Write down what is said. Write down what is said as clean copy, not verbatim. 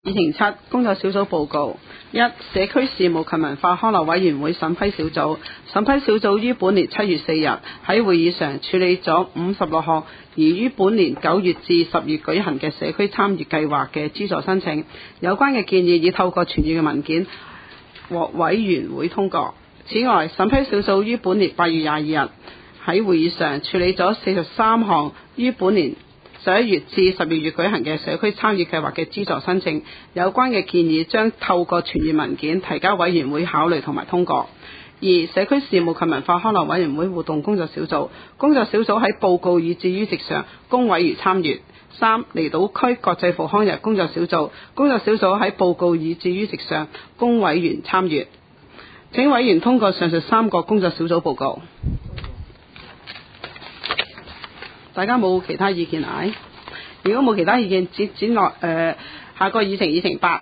議程7工作小組報告1社區事務及文化康樂委員會審批小組於本年7月4日喺會議上處理咗56項宜於本年9月至10月舉行嘅社區參與計劃嘅資助申請，有關嘅建議已透過傳閱嘅文件獲委員會通過。此外，審批小組於本年8月22日喺會議上處理咗43項於本年11月至12月舉行嘅社區參與計劃嘅資助申請，有關嘅建議將透過傳閱文件提交委員會考慮同埋通過。2社區事務及文化康樂委員會活動工作小組喺報告以至於席上供委員參閱。3離島區國際復康日工作小組喺報告以至於席上供委員參閱。請委員通過上述3個工作小組報告。大家冇其他意見啊？如果冇其他意見，接落下個議程8。